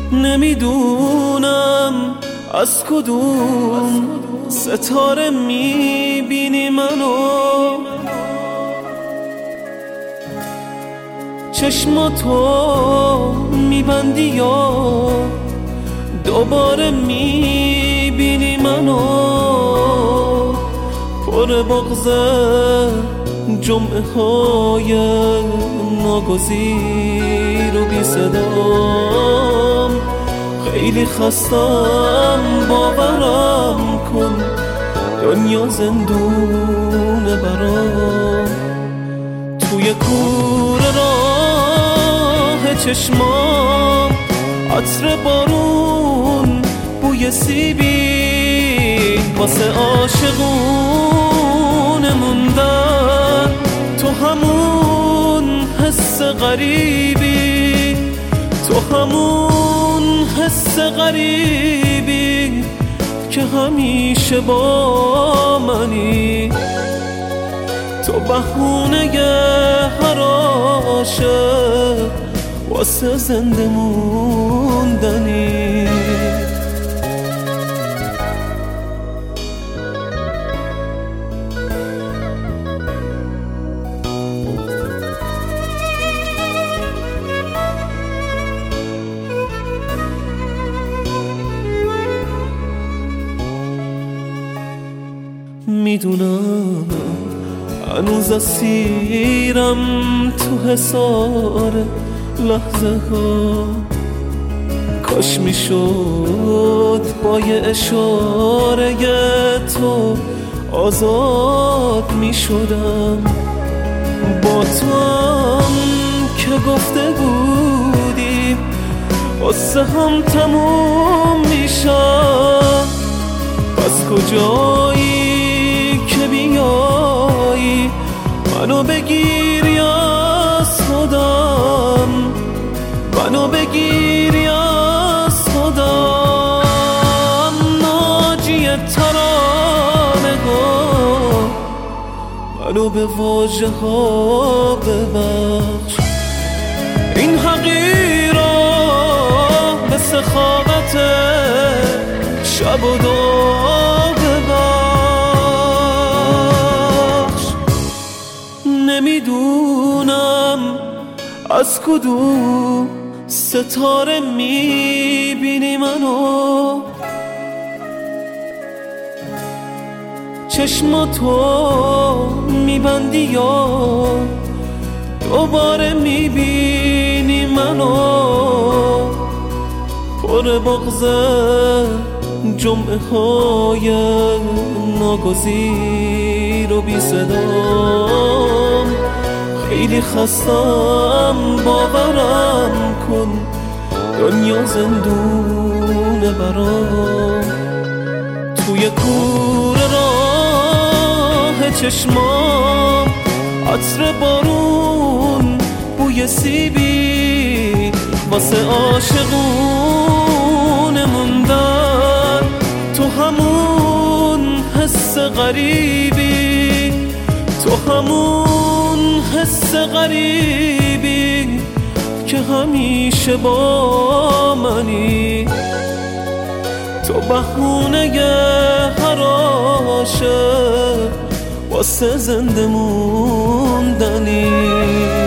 نمیدونم از کدوم ستاره میبینی منو، چشماتو میبندی یا دوباره میبینی منو، پر بغضه جمعه های ناگزیر و بی صدام، خیلی خستم باورم کن دنیا زندونه برام، توی کوره راه چشمام عطر بارون بوی سیبی، واسه عاشقون موندن تو همون حس غریبی، تو همون حس غریبی که همیشه با منی، تو بهونه هر عاشق واسه زنده موندنی. میدونم هنوز اسیرم تو حصار لحظه ها، کاش میشد با یه اشاره تو آزاد میشدم، با تو هم که گفته بودیم قصه هم تموم میشم، پس کجایی که بیایی منو بگیری از خودم، منو بگیری از خودم، ناجی ترانه ها منو به واژه ها ببخش، این حقیرا به سخاوت شب و دو ببخش. نمیدونم از کدوم ستاره میبینی منو، چشماتو میبندی یا دوباره میبینی منو، پر بغضه جمعه های ناگزیر و بی صدام، خیلی خستم باورم کن دنیا زندونه برام، توی کوره راه چشمام عطر بارون بوی سیبی، واسه عاشقون موندن تو همون حس غریبی، تو همون حس غریبی که همیشه با منی، تو بهونه هر عاشق واسه زنده موندنی.